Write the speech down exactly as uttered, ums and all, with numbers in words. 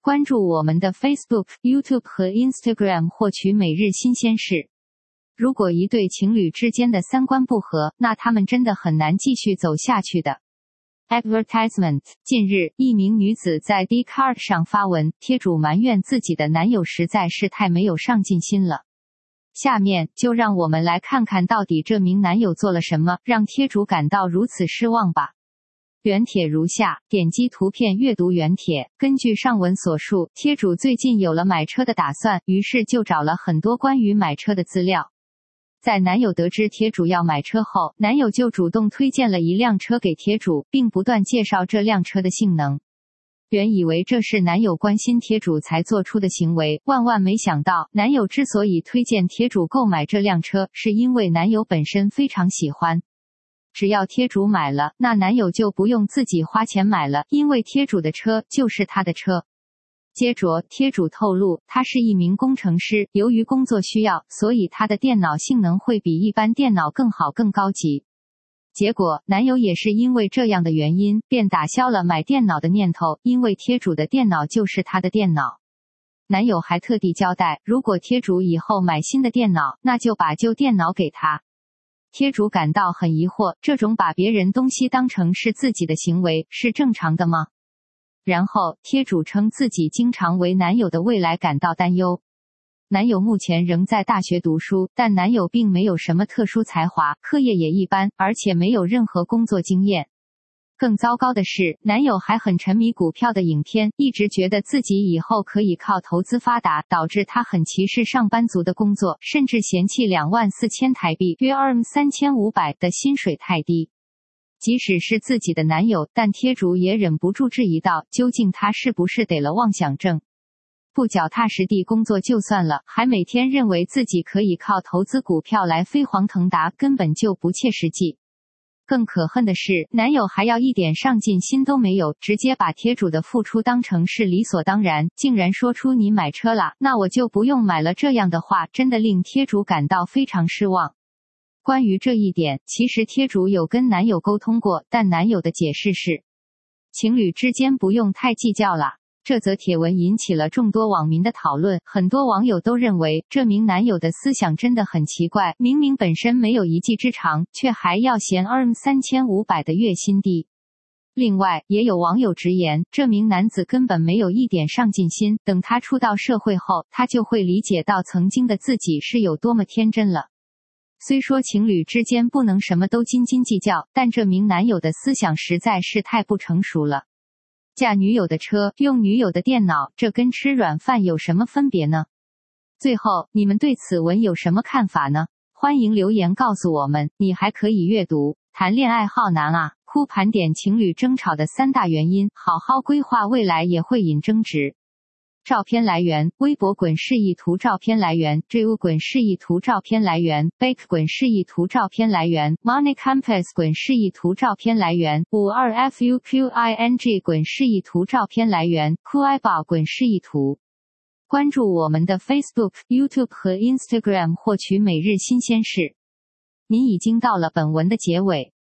关注我们的 Facebook、YouTube 和 Instagram 获取每日新鲜事。如果一对情侣之间的三观不合，那他们真的很难继续走下去的。Advertisement。 近日，一名女子在 Dcard 上发文，贴主埋怨自己的男友实在是太没有上进心了。下面就让我们来看看到底这名男友做了什么，让贴主感到如此失望吧。原帖如下，点击图片阅读原帖。根据上文所述，贴主最近有了买车的打算，于是就找了很多关于买车的资料。在男友得知贴主要买车后，男友就主动推荐了一辆车给贴主，并不断介绍这辆车的性能。原以为这是男友关心贴主才做出的行为，万万没想到，男友之所以推荐贴主购买这辆车，是因为男友本身非常喜欢。只要贴主买了，那男友就不用自己花钱买了，因为贴主的车就是他的车。接着，贴主透露，他是一名工程师，由于工作需要，所以他的电脑性能会比一般电脑更好更高级。结果，男友也是因为这样的原因，便打消了买电脑的念头，因为贴主的电脑就是他的电脑。男友还特地交代，如果贴主以后买新的电脑，那就把旧电脑给他。贴主感到很疑惑，这种把别人东西当成是自己的行为，是正常的吗？然后，贴主称自己经常为男友的未来感到担忧。男友目前仍在大学读书，但男友并没有什么特殊才华，课业也一般，而且没有任何工作经验。更糟糕的是，男友还很沉迷股票的影片，一直觉得自己以后可以靠投资发达，导致他很歧视上班族的工作，甚至嫌弃两万四千台币约三千五百的薪水太低。即使是自己的男友，但贴主也忍不住质疑道，究竟他是不是得了妄想症？不脚踏实地工作就算了，还每天认为自己可以靠投资股票来飞黄腾达，根本就不切实际。更可恨的是，男友还要一点上进心都没有，直接把贴主的付出当成是理所当然，竟然说出你买车了，那我就不用买了，这样的话真的令贴主感到非常失望。关于这一点，其实贴主有跟男友沟通过，但男友的解释是，情侣之间不用太计较啦。这则帖文引起了众多网民的讨论，很多网友都认为这名男友的思想真的很奇怪，明明本身没有一技之长，却还要嫌三千五百的月薪低。另外，也有网友直言，这名男子根本没有一点上进心，等他出到社会后，他就会理解到曾经的自己是有多么天真了。虽说情侣之间不能什么都斤斤计较，但这名男友的思想实在是太不成熟了。驾女友的车，用女友的电脑，这跟吃软饭有什么分别呢？最后，你们对此文有什么看法呢？欢迎留言告诉我们。你还可以阅读，谈恋爱好难啊，哭盘点情侣争吵的三大原因，好好规划未来也会引争执。照片来源：微博滚示意图。照片来源 ：J U 滚示意图。照片来源 ：Bake 滚示意图。照片来源 ：Money Campus 滚示意图。照片来源 ：五二 F U Q I N G 滚示意图。照片来源 ：Kuiba 滚示意图。关注我们的 Facebook、YouTube 和 Instagram 获取每日新鲜事。您已经到了本文的结尾。